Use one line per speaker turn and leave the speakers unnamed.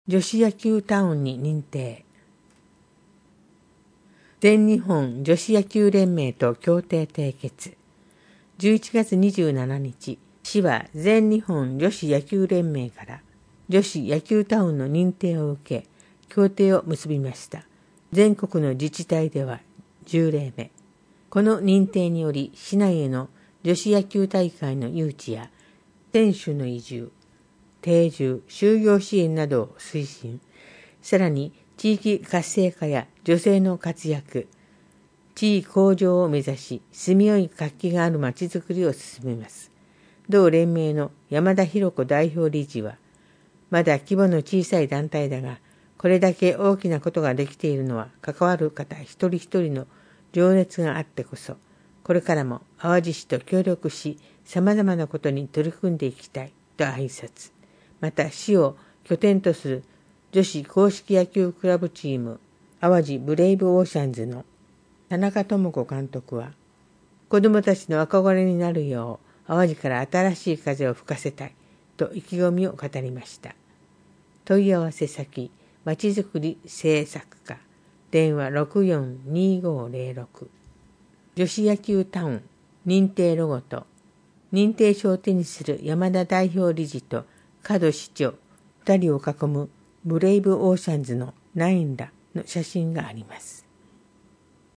女子野球タウンに認定。全日本女子野球連盟と協定締結。11月27日、市は全日本女子野球連盟から女子野球タウンの認定を受け、協定を結びました。全国の自治体では10例目。この認定により、市内への女子野球大会の誘致や選手の移住、定住、就業支援などを推進、さらに地域活性化や女性の活躍、地位向上を目指し、住みよい活気があるまちづくりを進めます。同連盟の山田博子代表理事は、まだ規模の小さい団体だが、これだけ大きなことができているのは、関わる方一人一人の情熱があってこそ、これからも淡路市と協力し、様々なことに取り組んでいきたいと挨拶。また市を拠点とする女子公式野球クラブチーム淡路ブレイブオーシャンズの田中智子監督は、子どもたちの憧れになるよう淡路から新しい風を吹かせたいと意気込みを語りました。問い合わせ先、まちづくり政策課、電話 642506。女子野球タウン認定ロゴと認定証を手にする山田代表理事と門市長2人を囲むブレイブオーシャンズのナインらの写真があります。